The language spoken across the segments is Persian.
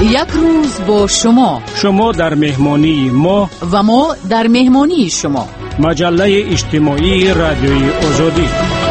یک روز با شما در مهمانی ما و ما در مهمانی شما. مجله اجتماعی رادیوی آزادی.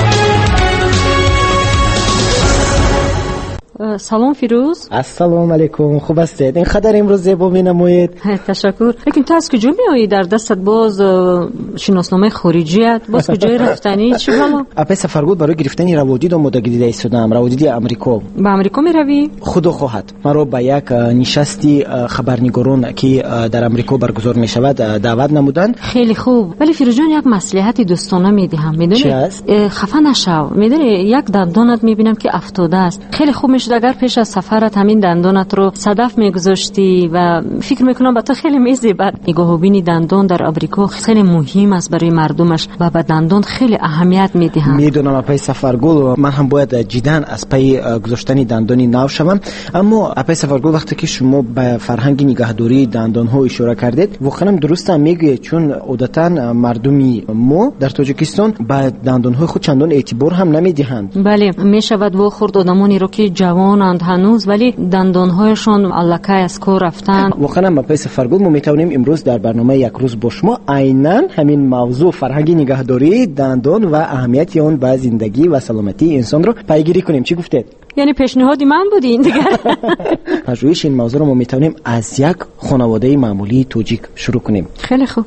سلام فیروز. السلام علیکم. خوب هستید؟ اینقدر امروز زیبا می‌نمایید. تشکر. لیکن تو از کجا میایی؟ در دستت باز شناسنامه خارجیت، باز کجای رفتنی؟ چی حالا؟ اپی سفرگود برای گرفتن روادید آمادگی ایستادم. روادید آمریکا. به آمریکا میروی؟ خدا خواهد مرا به یک نشستی خبرنگاران که در آمریکا برگزار میشود دعوت نمودند. خیلی خوب. ولی فیروز جان یک مصلحتی دوستانه میدهم. میدونی؟ خفه نشو. میدونی یک دندانت میبینم که افتاده است. خیلی خوب میشه اگر پیش از سفرت همین دندانت رو صدف میگذاشتی و فکر میکنم با تو خیلی میزیبد. نگاه بینی دندان در آمریکا خیلی مهم است برای مردمش و به دندان خیلی اهمیت میدهند. میدونم اپی سفرگل من هم باید جداً از پی گذاشتن دندانی نو شوم، اما اپی سفرگل وقتی که شما به فرهنگ نگهداری دندان ها اشاره کردید واقعا درسته میگه، چون عادتاً مردمی ما در تاجیکستان به دندان های خود چندان اعتبار هم نمیدهند. بله میشود و خرد آدمانی رو که جوانند هنوز ولی دندانهایشان الکای از کار رفتن. واقعا ما پس فرگل ما میتونیم امروز در برنامه یک روز با شما عیناً همین موضوع فرهنگ نگهداری دندان و اهمیت آن به زندگی و سلامتی انسان رو پیگیری کنیم. چی گفتید؟ یعنی پیشنهادی من بود این دیگه. پژوهش این موضوع رو ما میتونیم از یک خانواده معمولی توجیک شروع کنیم. خیلی خوب.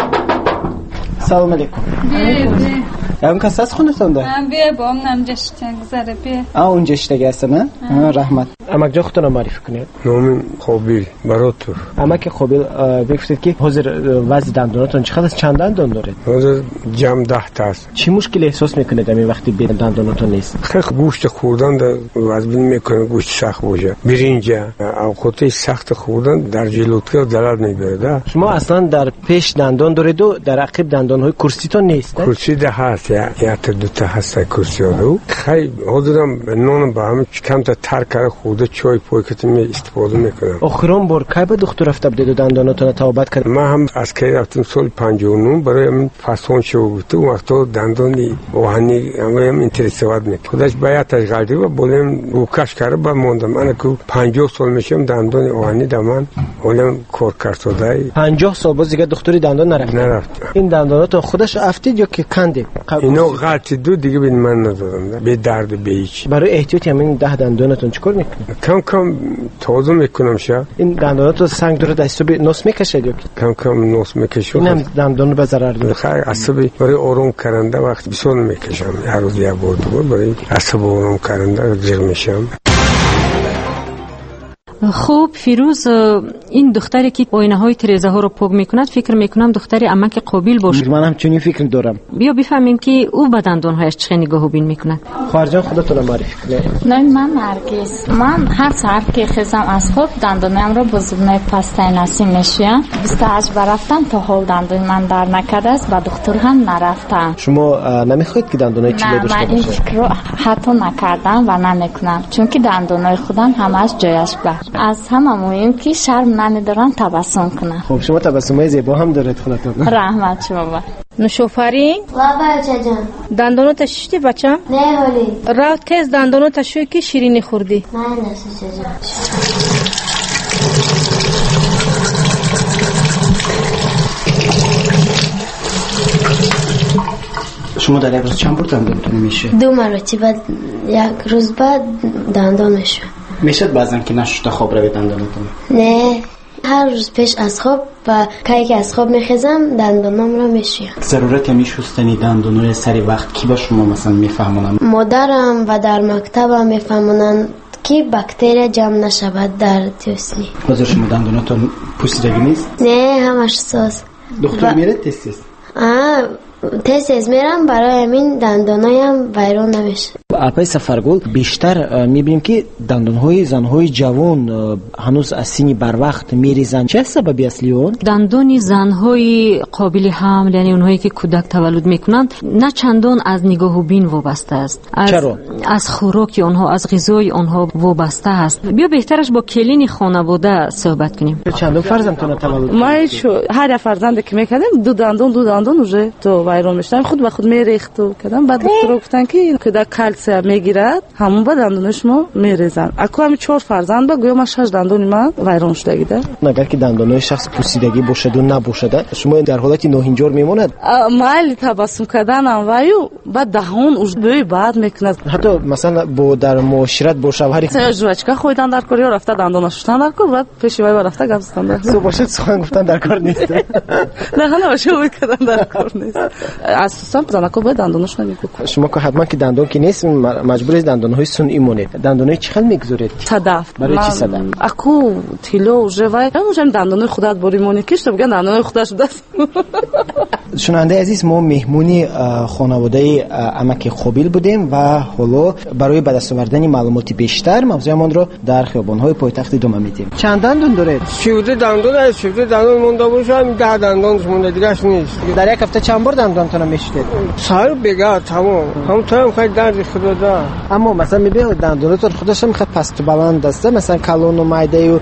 سلام علیکم. اون کسی از خونتون ده؟ بیا با هم جشتگ زره بیا. اون جشتگ هست نه؟ رحمت. امک جا خودتون معرفی کنید. نام خوبیل براتور. امک خوبیل بگفتید که حاضر وضع دنداناتون چقدر از چند دندان دارید؟ حاضر جمع 10 تا است. چی مشکلی احساس میکنید همین وقتی به دنداناتون نیست؟ خیلی گوشت خوردن در وزن میکنه، گوشت سخت باشه. برنج اوقات سخت خوردن در جلوتکا درد میبره. شما اصلا در پیش دندان دارید و در عقب دندانهای کرسیتون نیست؟ کرسی ده هست یا تا دو تا هست کرسی رو. خیلی حاضرم نون با هم کم تا ترک خورده چای پاکت می استفاده میکنم. آخرین بار کی به دکتر رفته بودید دنداناتون تابت کرد؟ من هم از کی رفتم سال 59 برای من فاسون شد و وقتا دندانی وحنی هم اینترسواد میکنه. خودش بیاتش غادی و بولم روکش کرده با موندم. من که 50 سال میشم دندانی وحنی دمان ولم کار کردم. 50 سال باز دیگه دکتری دندان نرفت. این دندانات خودش افتید یا که کندید؟ اینو قطع دو دیگه بین من ندارم. به درد به هیچ. برای احتیاط همین 10 دندانتون چیکار میکنید؟ کم کم تازه میکنم شا. این دندانات سنگ داره دستو نوس میکشه یا کم کم نوس میکشه. اینم دندون به ضرر داره. خیلی عصبی برای آروم کردن وقت بسیار میکشم. هر روز یک بار برای عصب آروم کردن جر میشم. خوب فیروز، این دختری که آینه های تریزه ها رو پاک میکند فکر میکنم دختری عمک قابیل باشه. من هم چنین فکر دارم. بیا بفهمیم که او به دندان هایش چه نگاه و بین میکند. خواهرجان خودتون معرفی کنید. نه من نرگس. من هر ساعت که خیزم از خواب دندانم رو با زبنه پاستای نسی میشویم. 28 بار رفتم تا حال دندان من در نکرده است، با دکتر هم نرفتم. شما نمیخواید که دندانای چیله داشته باشه؟ من این فکر رو حتی نکردم و نمیکنم، چون که دندانای خودم همش جایش بر. از همه مهم که شرم نمیدارن تبسم کنن. خب شما تبسمای زیبا هم دارید خودتون. رحمت شما با. نوشوفری بچه جان دندانو ششتی بچم؟ نه ولی رات که از دندانو تشوی که شیرینی خوردی؟ نه نشه جان. شما در یک روز چند بار دندانتون میشه؟ 2 مرتبه بعد یک روز بعد دندان میشه. میشد بعضن که نشسته خواب روی دندانتون؟ نه هر روز پیش از خواب و که از خواب میخیزم دندانم رو میشویم. ضرورت میشستنی دندانای سری وقت کی با شما مثلا میفهمونن؟ مادرم و در مکتبم میفهمونن که باکتری جمع نشود در توسنی. حاضر شما دنداناتون پوسیدگی نیست؟ نه همش ساز. دکتر میره تست؟ تست میرم برای همین دندانایم ویران نمیشه. اپای سفرگل بیشتر میبینیم که دندانهای زنهای جوان هنوز از سنی بر وقت میریزن. چه سببی اصلی اون؟ دندان زنهای قابل حمل، یعنی اونهایی که کودک تولد میکنند، نه چندان از نگاه و بین وابسته است. چرا؟ از خوراک آنها، از غذای آنها وابسته است. بیا بهترش با کلین خانواده صحبت کنیم. چندان فرزندتون تولد؟ ما هر فرزند که میکردیم دو دندان اوجه تو ویران میشدن، خود به خود میریخت و کردم. بعد دکتر گفتن که کودک کلسیم інфекция мегирад, ҳамон ба дандони шумо мерезанд. Аку ҳами 4 фарзанд ба гӯё ман 6 дандони ман вайрон шудагида. агар ки дандонҳои шахс пусидагӣ бошаду набошада, шумо дар ҳолати ноҳинҷор мемонад? Майли табассум карданам ваю ба даҳон уж бӯи бад мекунад. ҳатто масалан бо дар муошират бо шавҳари жувачка хӯйдан дар кор ё рафта дандона шуштан дар кор, баъд пеши вай рафта гап задан дар кор. бошад сухан гуфтан дар кор нест. Нахана бошад мекардан дар кор нест. асосан занако бояд дандонашон мекунад. шумо ко ҳатман ки дандон ки нест маҷбурест дандонҳои сунъӣ монед. дандонҳои чӣ хел мегузоред? Садаф. барои чӣ садаф? Аку тило уже вай ҳамон дандонои худат боримони киш то биган дандонои худаш шудааст. шунавандаи азиз, мо меҳмони хонаводаи амаки Қобил будем ва ҳоло барои ба даст овардани маълумоти бештар мавзӯямонро дар хиёбонҳои пойтахт идома медиҳем. чанд дандон доред? 17 дандон аст. 17 дандон монда боша, 10 дандон монда дигаш нест. дар як ҳафта чанд бор дандонтона мешудед? сар бега тамом. ҳамтоям хай дарди худо да. аммо масалан мебинед дандонатон худашам хат пасту баланд аст, масалан калону майдаю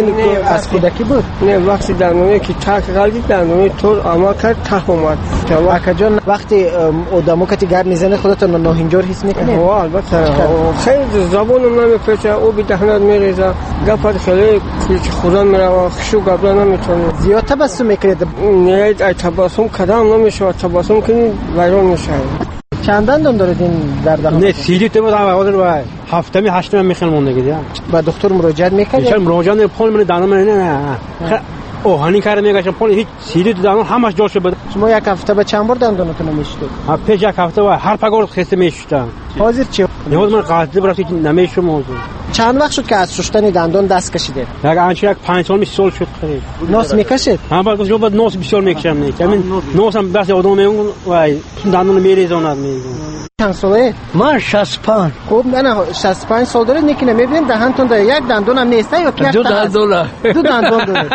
аз кӯдаки буд? не, вақти дандоне ки так галди дандоне тор ама кард так омад. акаҷон вақти одамо кати гар мезанед худатон ноҳинҷор ҳис мекунед? албатта. хеле забонам намепеча, оби даҳнат мереза, гапат хеле хурдан мерава, хишу гапла наметавонед. зиёд табассум мекунед? не, ай табассум кадам намешавад. табассум кунӣ вайрон мешавад. чанд дандон доред ин дар даҳон? не, 30 та ҳозир ва ҳафтами ҳаштами мехелм мондагида. ба доктор муроҷиат мекардед? чанд муроҷиат не пол мен дандон не. оҳанӣ карда мегашам пол ҳеҷ 30 та дандон ҳамаш ҷо шуда. шумо як ҳафта ба чанд бор дандонатон мешудед? пеш як ҳафта ва ҳар пагор хеста мешуштам. ҳозир чӣ? ҳозир ман қасди бирахти намешум ҳозир. чанд вақт шуд ки аз шуштани дандон даст кашидед? як анча як 5 сол мисол шуд қариб. нос мекашед? ҳама ба ҷоба нос бисёр мекашам не. амин носам баси одам меон вай дандон мерезонад мегӯ. чанд солаед? ман 65. хуб ана 65 сол доред, не ки намебинем даҳантон да як дандонам нест ё ки як ду дандон. ду дандон доред.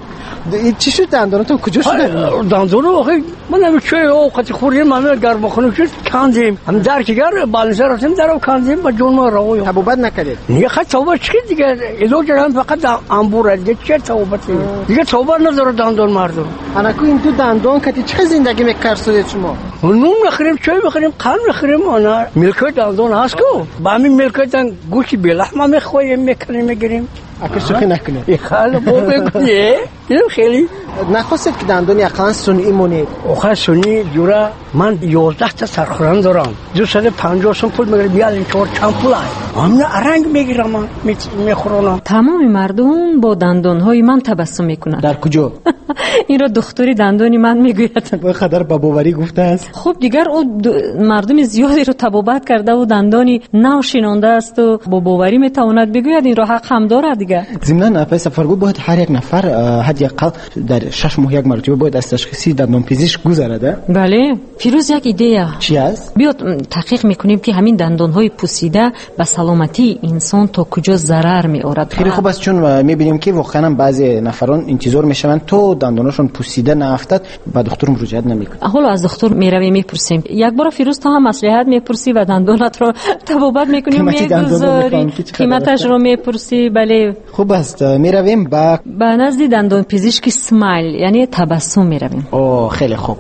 чӣ шуд дандонатон куҷо шуда? дандон охи ман ам чой овқати хӯрдем ман гарбахона шуд кандем. ам дар ки гар балнса рафтем даро кандем ба ҷон ма раво. табобат накардед? не хат тавбат чӣ дига илоҷ ам фақат амбура дига чӣ тавбат дига тавбат надора дандон мардум. ана ку ин ду дандон кати чӣ зиндагӣ мекарсудед шумо? нун мехӯрем чой мехӯрем қанд мехӯрем ана милкои дандон ҳаст ку ба ҳамин милкоитан гӯшти белаҳма мехоҳем мекунем мегирем. ака шӯхӣ накунед. хала бо мекунем хеле нахостед ки дандони ақлан сунъӣ монед? оха сунъӣ ҷура ман 11 та сархӯран дорам. 250 сум пул мегирам. биялин 4 чанд пул ай ҳамна аранг мегирам мехӯронам. тамоми мардум бо дандонҳои ман табассум мекунанд. дар куҷо? инро духтури дандони ман мегӯяд. бо хадар ба боварӣ гуфтааст. хуб дигар ӯ мардуми зиёдеро табобат кардаву дандони нав шинондаасту бо боварӣ метавонад бигӯяд. инро ҳақ ҳам дорад дигар. зимнан апай сафаргул бояд ҳар як нафар ҳадди ақал дар 6 моҳ як маротиба бояд аз ташхиси дандонпизишк гузарад. бале фирӯз як идея чӣ аст? биёд таҳқиқ мекунем ки ҳамин дандонҳои пусида ба саломатии инсон то куҷо зарар меорад. хеле хуб аст, чун мебинем ки воқеан баъзе нафарон интизор мешаванд то дандонашон пусида наафтад, ба доктор муроҷиат намекунанд. ҳоло аз доктор меравем мепурсем. якбора фирӯз то ҳам маслиҳат мепурсӣ ва дандонатро табобат мекунӣ, мегузорӣ, қиматашро мепурсӣ. бале хуб аст, меравем ба назди дандонпизишки смайл, яъне табассум меравем. о хеле хуб.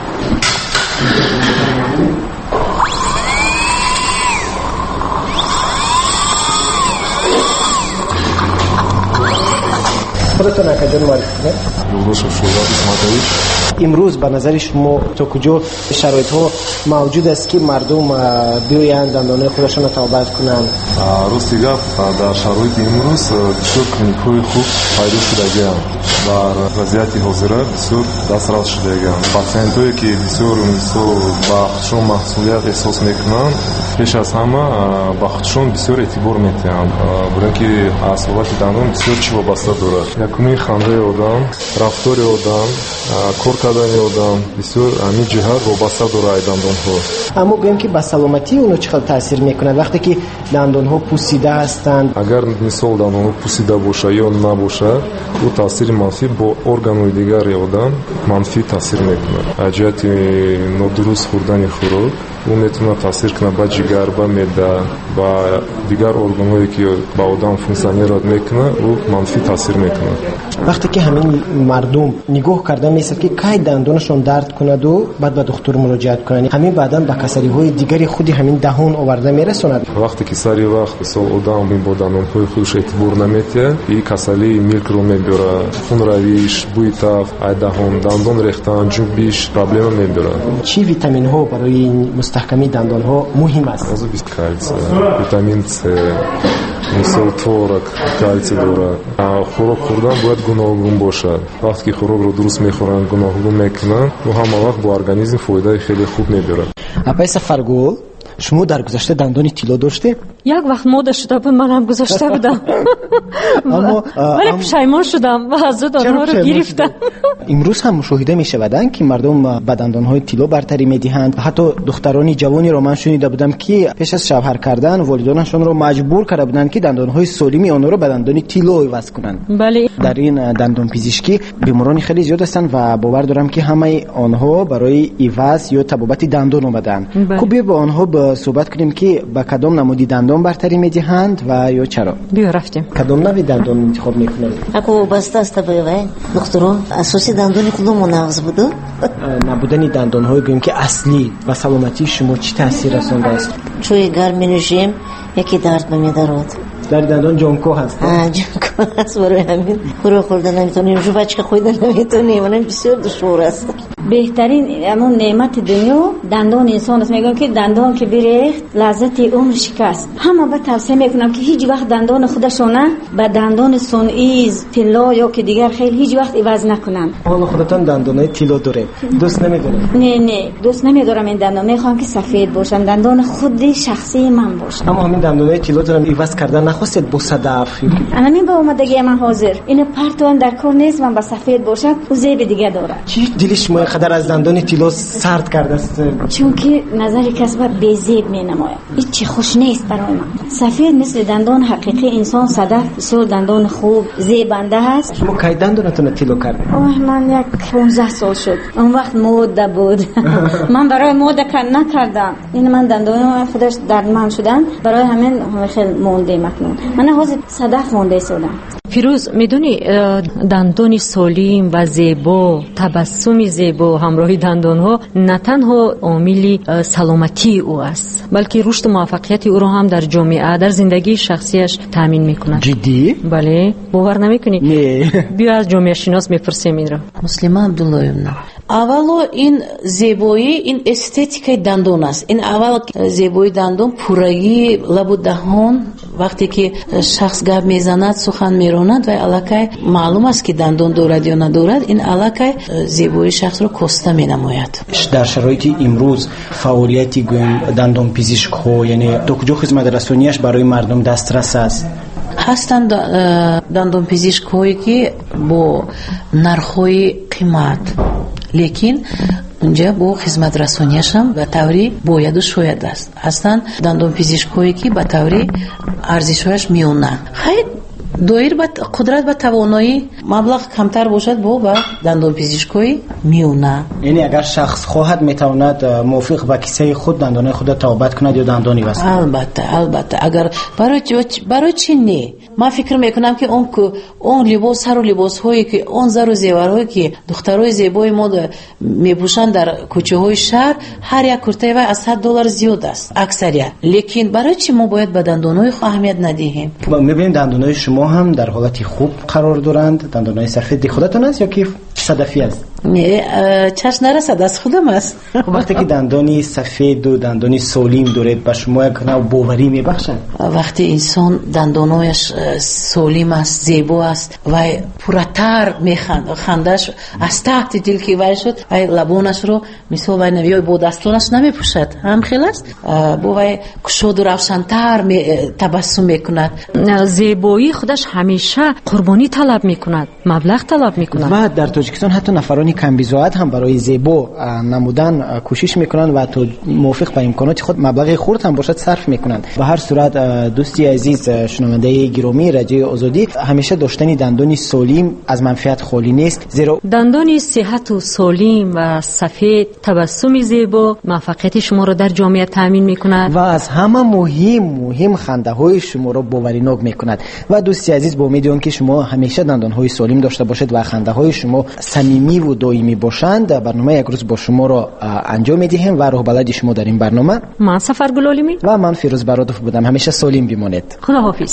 خودتون اکاجون معرفی کنید. یولداشم شویات اسماعیلویچ. امروز به نظر شما تا کجا شرایط ها موجود است که مردم بیایند دندانه خودشون رو تابعیت کنند؟ راستی گفت در شرایط امروز بسیار کلینیک‌های خوب پیدا شده‌اند. در وضعیت حاضر بسیار دسترس شده‌اند. پاسیانتایی که بسیار با خودشون مسئولیت احساس میکنند، پیش از همه با خودشون بسیار اعتبار می‌دهند. برای که اصالت دندان بسیار چی وابسته دارد. یکمی خنده آدم، رفتار آدم، کار کردن آدم بسیار همین جهت وابسته دارد دندان‌ها. اما گویم که به سلامتی اونو چقدر تاثیر میکنه وقتی که دندان‌ها پوسیده هستند؟ اگر مثال دندان‌ها پوسیده باشه یا نباشه، او تاثیر منفی با ارگان‌های دیگر آدم منفی تاثیر میکنه. از جهت نادرست خوردن خوراک او میتونه تاثیر کنه به جگر، به معده و دیگر ارگان‌هایی که با آدم فونکسیونیرات میکنه او منفی تاثیر میکنه. وقتی که همین مردم نگاه کرده میسد که کی دندانشون درد کند و بعد به دکتر مراجعت کنن، همین بعداً به کسری‌های دیگری خودی همین دهان آورده میرسوند. وقتی که سری وقت سال آدم این با دندان‌های خودش اعتبار نمیده، این کسری میلک رو میبره، خون رویش، بوی تف، دهان، دندان ریختن، جنبش پرابلم میبره. چی ویتامین ها برای مستحکمی دندان ها مهم است؟ از کلسیم، ویتامین C، مثل تورک، کلسیم داره. خوراک خوردن باید گوناگون باشه. وقتی که خوراک رو درست میخورن، گوناگون میکنن، و همه وقت با ارگانیسم فایده خیلی خوب میبره. آقای سفرگل، شما در گذشته دندان طلا داشته؟ یک وقت موده شده بود، من هم گذاشته بودم ولی پشیمان شدم و از آنها رو گرفتم. امروز هم مشاهده می شودن که مردم به دندانهای طلا برتری می دهند. حتی دخترانی جوانی رو من شنیده بودم که پیش از شوهر کردن والدینشون رو مجبور کرده بودند که دندانهای سالمی آنها رو به دندان طلا عوض کنند. بله. در این دندان پزشکی بیماران خیلی زیاد هستند و باور دارم که همه آنها برای عوض یا تبابت دندان اومدن. بیا با آنها صحبت کنیم که با کدام نمودی دندان برتری میدهند و یا چرا. بیا رفتیم. کدام نوع دندان انتخاب میکنند؟ اكو بس تستبيوي دكتور اساسي دندون کدوم نقص بوده؟ نبودن دندان های گویم که اصلی و سلامتی شما چی تاثیر رسونده است؟ چوی گرمی نشیم یکی درد نمیدارد. در دندان جانکو هست. جانکو هست، برای همین خوراک خوردن نمیتونیم، جو بچه خوردن نمیتونیم، من بسیار دشوار است. بهترین امون نعمت دنیا دندان انسان است. میگم که دندان که بریخت لذت عمر شکست. همه با توصیه میکنم که هیچ وقت دندان خودشونه به دندان صنعی طلا یا که دیگر خیلی هیچ وقت عوض نکنن. حالا خودتان دندانای طلا داره، دوست نمیدارم؟ نه دوست نمیدارم این دندان. میخوام که سفید باشن، دندان خود شخصی من باشه. اما همین دندانای طلا دارم عوض کردن نخواستید با صدف؟ من با اومدگی من حاضر اینو پرتون در کار نیست، من با سفید باشم و زیب دیگه داره. چی دلش ما قدر از دندان طلا سرد کرده است؟ چون که نظر کس به بی‌زیب می‌نماید، هیچ خوش نیست برای من. سفید مثل دندان حقیقی انسان، صدف بسیار دندان خوب زیبنده هست. شما کی دندانتون طلا کردید؟ من یک 15 سال شد. اون وقت موده بود. من برای موده نکردم. این من دندان خودش دردمند شدن، برای همین خیلی مونده مکنون. من حاضر صدف مونده شدم. فیروز، میدونی دندان سالم و زیبا، تبسم زیبا همراه دندان ها نه تنها عامل سلامتی او است، بلکه رشد و موفقیت او را هم در جامعه، در زندگی شخصیش تامین میکنه. جدی؟ بله، باور نمیکنی؟ نه. بیا از جامعه شناس میپرسیم این را. مسلمه عبداللهیونا، اولو این زیبایی، این استетیکای دندان است. این اول زیبایی دندان، پورایی لب و دهان، وقتی که شخص گپ میزند سخن میراند و علاقه معلوم است که دندان دارد یا ندارد، این علاقه زیبایی شخص رو کاسته مینماید. در شرایط امروز فعالیتی گویم دندان پزشک ها، یعنی تا کجا خدمت رسانیش برای مردم دسترس است؟ هستند دندان پزشک هایی که با نرخ‌های قیمت، لیکن اونجا با خدمت رسانیش هم به طوری باید و شاید است. هستند دندان پزشک هایی که به طوری ارزشش میونه. خیلی دایر با قدرت و توانایی مبلغ کمتر باشد با دندان پزشکی میونه. یعنی اگر شخص خواهد میتواند موافق با کیسه خود دندانای خود تبابت کند یا دندانی واسه؟ البته اگر برای چی نه؟ من فکر میکنم که اون لباس، هر لباس هایی که اون زر و زیورهایی که دخترای زیبای ما میپوشن در کوچه های شهر، هر یک کرته و از $100 زیاد است اکثریت. لیکن برای چی ما باید به دندانای خود اهمیت ندهیم؟ میبینید دندانای شما هم در حالتی خوب قرار دارند. دندانای سفید خودتون است یا که صدفی است؟ نه، چشم نرسد، از خودم است. وقتی که دندانی سفید و دندانی سالم دارید به شما یک نوع باوری میبخشد؟ وقتی انسان دندانایش سالم است، زیبا است و پرتر خندش از تحت دل که وای شد و لبانش رو مثل وای نویای با دستانش نمیپوشد، هم خیلی است با وای کشاد و روشن‌تر تبسم میکند. زیبایی خودش همیشه قربانی طلب میکند، مبلغ طلب میکند. و در تاجیکستان حتی نفرانی دندان کم بی‌ضاعت هم برای زیبا نمودن کوشش میکنن و تو موافق به امکانات خود مبلغ خرد هم باشد صرف میکنن. به هر صورت دوستی عزیز شنونده گرامی رادیوی آزادی، همیشه داشتن دندان سالم از منفعت خالی نیست، زیرا دندان صحت و سالم و سفید، تبسم زیبا موفقیت شما را در جامعه تامین میکند و از همه مهم خنده های شما را باورناک میکند. و دوستی عزیز، با امید که شما همیشه دندان های سالم داشته باشید و خنده های شما صمیمی و دائمی باشند. برنامه یک روز با شما را انجام میدیم و راه بلد شما در این برنامه من سفرگل عالمی و من فیروز برادوف بودم. همیشه سالم بمانید. خداحافظ.